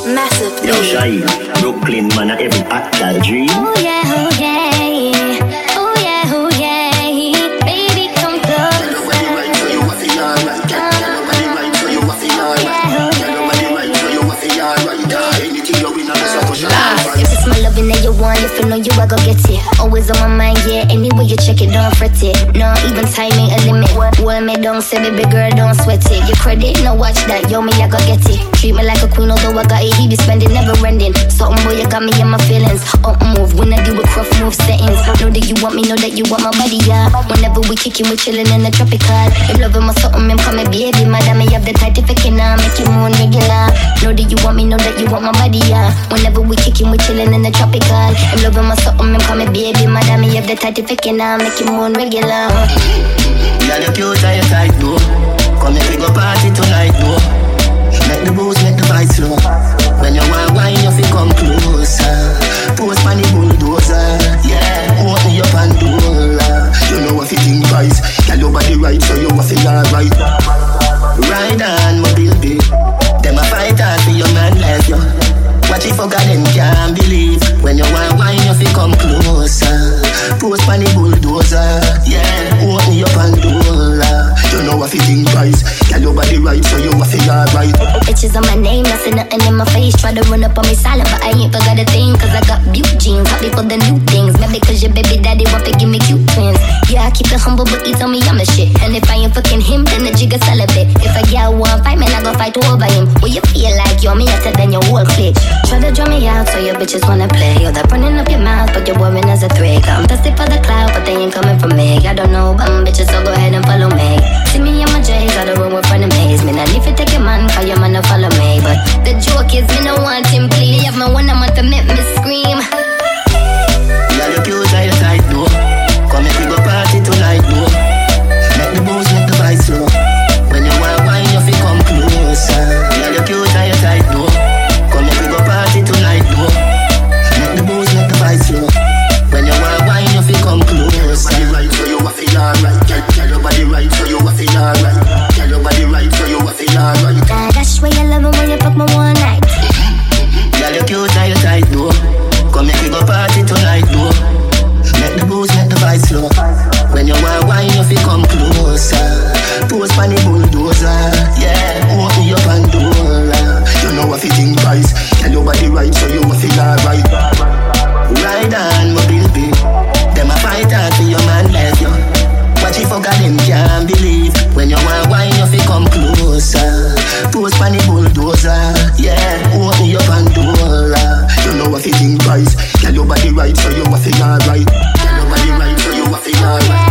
Massive. Yo, Shy, Brooklyn man, every actor dream. Oh yeah, oh yeah. Oh yeah, oh yeah. Baby, come closer. Nobody right, so you want it alright. Nobody right, so you want it alright. Nobody right, so you want it alright. Anything you win, I'm so much alright. If it's my loving that you want, if you know you, I go get it. Always on my mind, yeah. Anyway you check it, don't fret it. No, even time ain't a limit. Well, me don't say, baby girl, don't sweat it. Your credit, no watch that, yo, me, I go get it. Treat me like a queen, although I got it, he be spending, never ending. Something, boy, you got me in my feelings. Up move, when I do a rough move settings. Know that you want me, know that you want my body, yeah. Whenever we kickin', we chillin' in the tropical. You loving my something, I'm coming, baby. Madam, you have the tight if I can, make you moon regular. Know that you want me, know that you want my body, yeah. Whenever we kickin', we chillin' in the tropical. You loving my something, I'm coming, baby. Madam, you have the tight if I can, make you moon regular. Yeah, the cute and you tight, though. Come here, we go party tonight, though. Make the booze, make the vibes slow. When you want wine, you feel come closer. Post pan the bulldozer, yeah. Open your Pandora. You know what you think, guys. Tell your body right, so you want to feel alright. Ride on, my baby. Them a fight hard for your man like you. Watch it for God, them can't believe. When you want wine, you feel come closer. Post pan the bulldozer, yeah. Open your Pandora. You know what you think, guys. Tell your body right, so you want to feel alright. Bitches on my name, nothing in my face. Try to run up on me silent, but I ain't forgot a thing. Cause I got beaut jeans, happy for the new things. Maybe cause your baby daddy want to give me cute twins. Yeah, I keep it humble, but he tell me I'm the shit. And if I ain't fucking him, then the jigger celibate. If a girl want fight, man, I go fight over him. Will you feel like you're me hotter than your whole clique? Try to draw me out, so your bitches wanna play. You're that running up your mouth, but you're boring as a twig. I'm thirsty for the cloud, but they ain't coming from me. I don't know, bitches, so go ahead and follow me. See me in my J's, I don't run with frenemies. Me not if you take your man, call your man to follow me. But the joke is, me no want him, please. Have my one, I'm to make me scream. Yeah, you cute and you tight, though. Come here, we go party tonight, though. Make the booze, make the vibes slow. When you want wine, you feel come closer. Yeah, you cute and you tight, though. Come here, we go party tonight, though. Make the booze, make the vibes slow. When you want wine, you feel come closer. Tell your body right, so you want feel alright. Tell your body right, so you want feel alright. Tell your body right, so you want feel alright. That's why you love it when you fuck me one night. Yeah, you cute and you tight, though. Come here, we go party tonight, though. Make the booze, make the vibes slow. When you want wine, you feel come closer. Post pan the bulldozer, yeah. Open your Pandora. You know what you think, guys. Tell your body right, so you want feel alright. Ride on, my baby. Them a fight hard for your man like you. Watch it for God, them can't believe. When you want wine, you feel come closer. Post pan the bulldozer, yeah. Open your Pandora. You know what you think, guys. Tell your body right, so you want feel alright. Tell your body right, so you want feel alright.